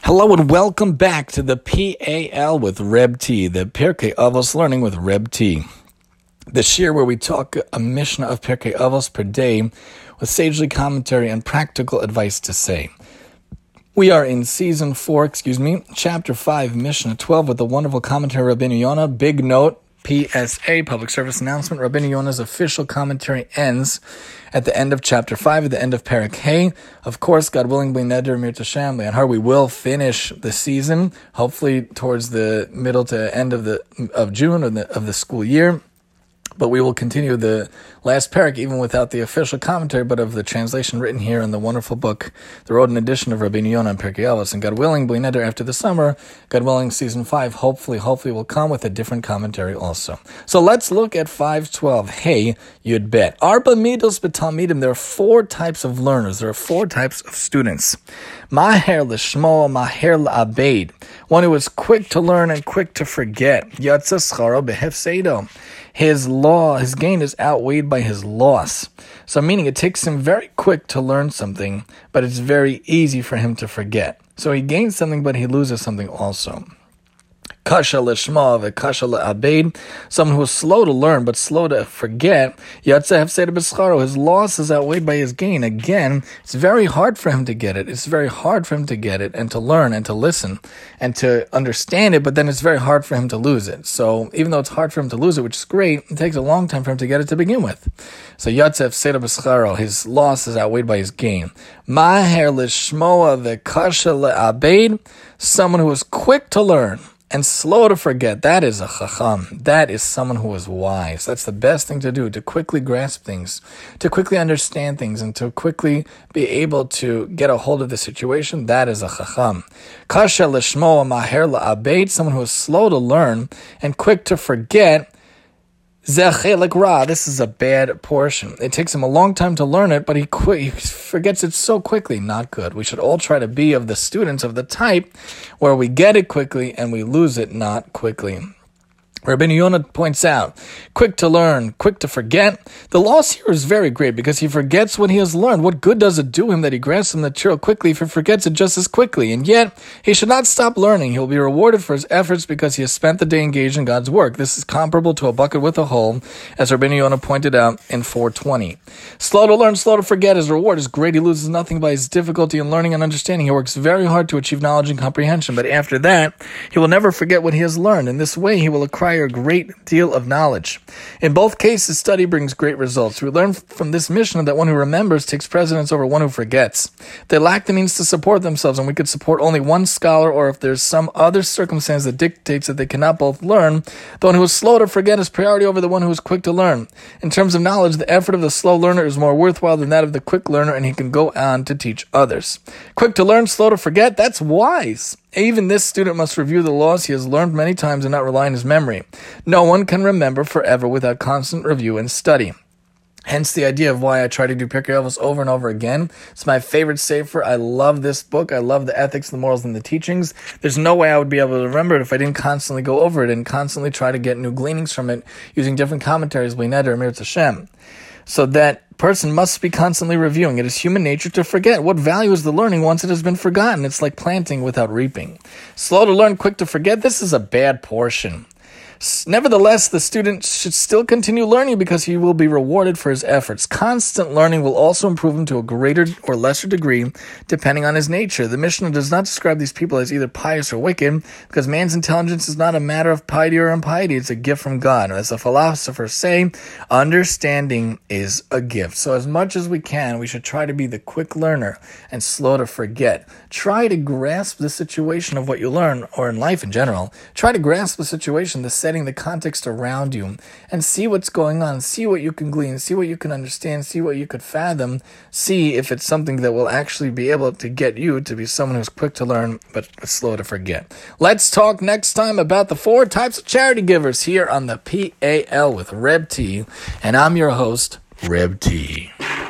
Hello and welcome back to the PAL with Reb T, the Pirkei Avos Learning with Reb T. This year where we talk a Mishnah of Pirkei Avos per day with sagely commentary and practical advice to say. We are in season 4, chapter 5, Mishnah 12 with the wonderful commentary Rabbeinu Yonah. Big note, PSA, public service announcement, Rabbeinu Yonah's official commentary ends at the end of chapter 5, at the end of Perek Hey. Of course, God willing, B'nei Neder Mir Tashem, Le'anhar, we will finish the season, hopefully towards the middle to end of June of the school year. But we will continue the last parak even without the official commentary, but of the translation written here in the wonderful book, the Rodan edition of Rabbeinu Yonah and Pirkei Avos. And God willing, B'nei Neder, after the summer, God willing, season 5, hopefully will come with a different commentary also. So let's look at 5:12. Hey, Yud Bet. Arba midos b'talmidim. There are 4 types of learners. There are 4 types of students. Maher l'shmo, maher l'abed. One who is quick to learn and quick to forget. Yatsa scharo behefsedo. His gain is outweighed by his loss. So meaning it takes him very quick to learn something, but it's very easy for him to forget. So he gains something, but he loses something also. Kasha l'shma v'kasha l'abed. Someone who is slow to learn but slow to forget. Yatsa hefseda b'scharo. His loss is outweighed by his gain. Again, it's very hard for him to get it. It's very hard for him to get it and to learn and to listen and to understand it, but then it's very hard for him to lose it. So even though it's hard for him to lose it, which is great, it takes a long time for him to get it to begin with. So Yatsa hefseda b'scharo. His loss is outweighed by his gain. Maher l'shmoa v'kasha l'abed. Someone who is quick to learn and slow to forget, that is a chacham. That is someone who is wise. That's the best thing to do, to quickly grasp things, to quickly understand things, and to quickly be able to get a hold of the situation. That is a chacham. Kasha l'shmo maher la'abed, someone who is slow to learn and quick to forget. Zechelik ra, this is a bad portion. It takes him a long time to learn it, but he forgets it so quickly. Not good. We should all try to be of the students of the type where we get it quickly and we lose it not quickly. Rabbeinu Yonah points out, quick to learn, quick to forget. The loss here is very great because he forgets what he has learned. What good does it do him that he grasps the material quickly if he forgets it just as quickly? And yet, he should not stop learning. He will be rewarded for his efforts because he has spent the day engaged in God's work. This is comparable to a bucket with a hole, as Rabbeinu Yonah pointed out in 4:20. Slow to learn, slow to forget. His reward is great. He loses nothing by his difficulty in learning and understanding. He works very hard to achieve knowledge and comprehension, but after that, he will never forget what he has learned. In this way, he will acquire a great deal of knowledge. In both cases, study brings great results. We learn from this Mishnah that one who remembers takes precedence over one who forgets. They lack the means to support themselves, and we could support only one scholar, or if there's some other circumstance that dictates that they cannot both learn, the one who is slow to forget has priority over the one who is quick to learn. In terms of knowledge, the effort of the slow learner is more worthwhile than that of the quick learner, and he can go on to teach others. Quick to learn, slow to forget, that's wise. Even this student must review the laws he has learned many times and not rely on his memory. No one can remember forever without constant review and study. Hence the idea of why I try to do Pirkei Avos over and over again. It's my favorite sefer. I love this book. I love the ethics, the morals, and the teachings. There's no way I would be able to remember it if I didn't constantly go over it and constantly try to get new gleanings from it using different commentaries, B'nei Neder Mir Tashem. So that person must be constantly reviewing. It is human nature to forget. What value is the learning once it has been forgotten? It's like planting without reaping. Slow to learn, quick to forget. This is a bad portion. Nevertheless, the student should still continue learning because he will be rewarded for his efforts. Constant learning will also improve him to a greater or lesser degree, depending on his nature. The Mishnah does not describe these people as either pious or wicked, because man's intelligence is not a matter of piety or impiety. It's a gift from God. As the philosophers say, understanding is a gift. So as much as we can, we should try to be the quick learner and slow to forget. Try to grasp the situation of what you learn, or in life in general. Try to grasp the situation, the setting, the context around you, and see what's going on, see what you can glean, see what you can understand, see what you could fathom, see if it's something that will actually be able to get you to be someone who's quick to learn but slow to forget. Let's talk next time about the 4 types of charity givers here on the PAL with Reb T, and I'm your host, Reb T.